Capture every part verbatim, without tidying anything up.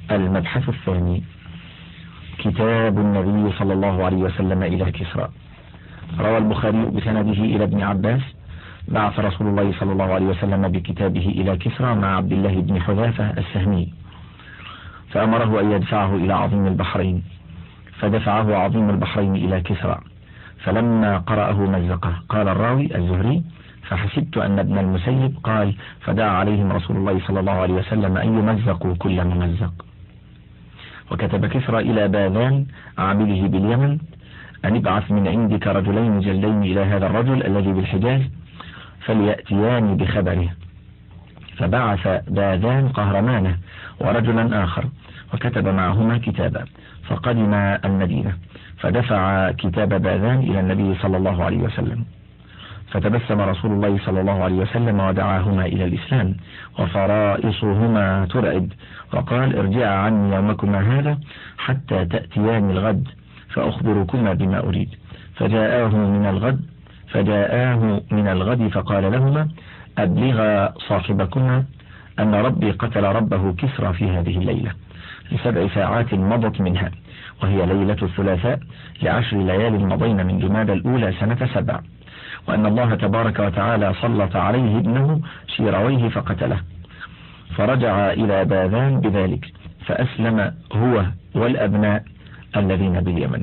المبحث الثاني: كتاب النبي صلى الله عليه وسلم إلى كسرى. روى البخاري بسنده إلى ابن عباس: بعث رسول الله صلى الله عليه وسلم بكتابه إلى كسرى مع عبد الله بن حذافة السهمي، فأمره أن يدفعه إلى عظيم البحرين، فدفعه عظيم البحرين إلى كسرى، فلما قرأه مزقه. قال الراوي الزهري: فحسبت أن ابن المسيب قال: فدعا عليهم رسول الله صلى الله عليه وسلم أن يمزقوا كل ممزق. وكتب كسرى إلى باذان عامله باليمن أن ابعث من عندك رجلين جلين إلى هذا الرجل الذي بالحجاز فليأتيان بخبره. فبعث باذان قهرمانه ورجلا آخر، وكتب معهما كتابا، فقدم المدينة، فدفع كتاب باذان إلى النبي صلى الله عليه وسلم، فتبسم رسول الله صلى الله عليه وسلم ودعاهما إلى الإسلام، وفرائصهما ترعد، وقال: ارجعا عني يومكما هذا حتى تأتيان الغد فأخبركما بما أريد. فجاءاه من الغد فجاءاه من الغد فقال لهما: أبلغا صاحبكما أن ربي قتل ربه كسرى في هذه الليلة لسبع ساعات مضت منها، وهي ليلة الثلاثاء لعشر ليال مضين من جماد الأولى سنة سبع، وأن الله تبارك وتعالى سلط عليه ابنه شيرويه فقتله. فرجع إلى باذان بذلك، فأسلم هو والأبناء الذين باليمن.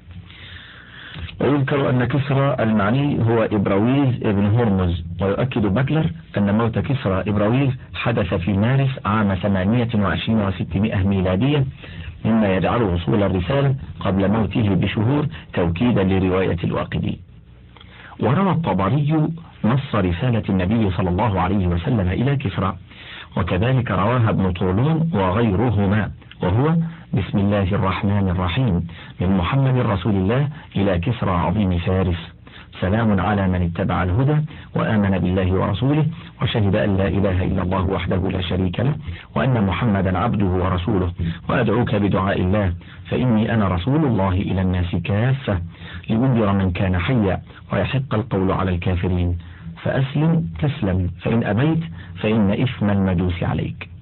ويذكر أن كسرى المعني هو إبراويز ابن هرمز. ويؤكد بكلر أن موت كسرى إبراويز حدث في مارس عام ثمانية وعشرين وستمائة ميلادية، مما يجعل وصول الرسالة قبل موته بشهور توكيدا لرواية الواقدي. وروى الطبري نص رسالة النبي صلى الله عليه وسلم إلى كسرى، وكذلك رواها ابن طولون وغيرهما، وهو: بسم الله الرحمن الرحيم، من محمد رسول الله إلى كسرى عظيم فارس، سلام على من اتبع الهدى وآمن بالله ورسوله وشهد أن لا إله إلا الله وحده لا شريك له وأن محمدا عبده ورسوله، وأدعوك بدعاء الله، فإني أنا رسول الله إلى الناس كافة لأنذر من كان حيا ويحق القول على الكافرين، فأسلم تسلم، فإن أبيت فإن إثم المجوس عليك.